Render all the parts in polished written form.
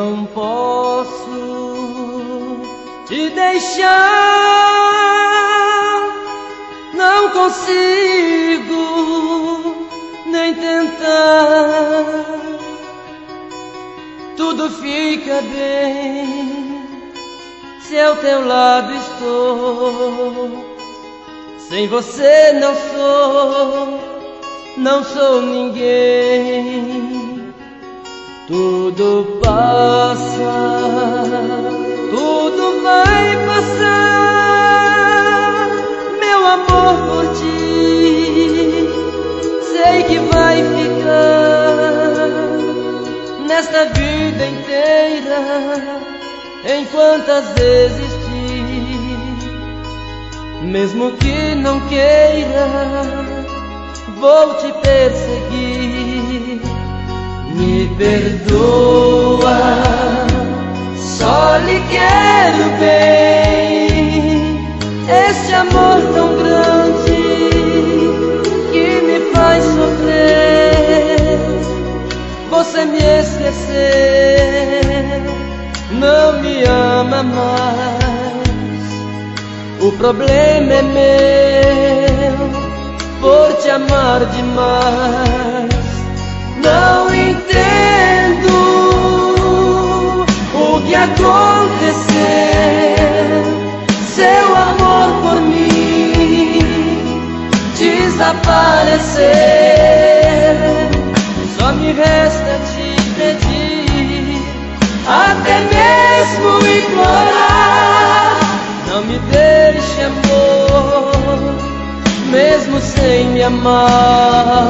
não posso te deixar, não consigo nem tentar. Tudo fica bem se ao teu lado estou. Sem você não sou ninguém. Tudo passa, tudo vai passar, meu amor por ti. Sei que vai ficar nesta vida inteira, enquanto existir. Mesmo que não queira, vou te perseguir. Me perdoa, só lhe quero bem. Este amor tão grande que me faz sofrer. Você me esqueceu, não me ama mais. O problema é meu, por te amar demais. Não entendo o que aconteceu. Seu amor por mim desapareceu. Só me resta te pedir, até mesmo implorar. Não me deixe, amor, mesmo sem me amar.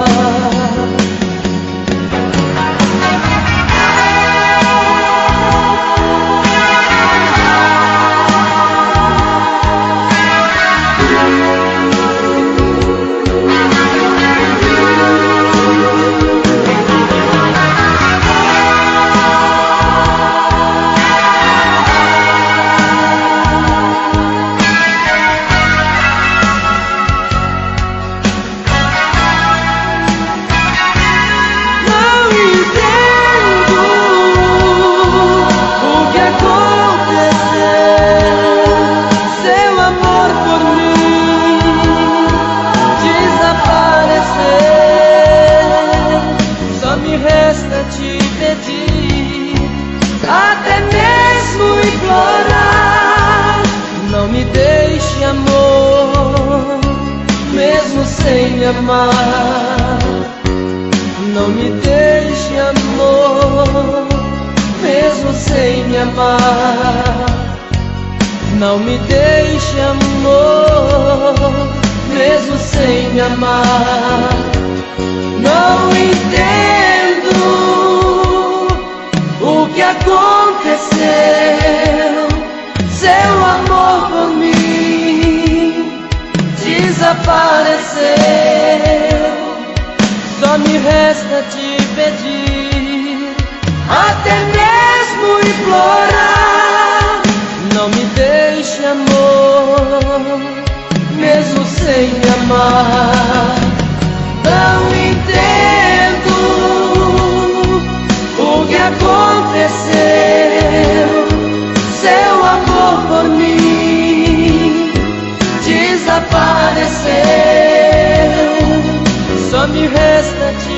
Te pedir, até mesmo implorar. Não me deixe, amor, mesmo sem me amar. Não me deixe, amor, mesmo sem me amar. Não me deixe, amor, mesmo sem me amar. Não entendo o que aconteceu. Seu amor por mim desapareceu. Só me resta te pedir, até mesmo implorar. Não me deixe, amor, mesmo sem me amar. Não entendo o que aconteceu. Seu amor por mim desapareceu. Só me resta te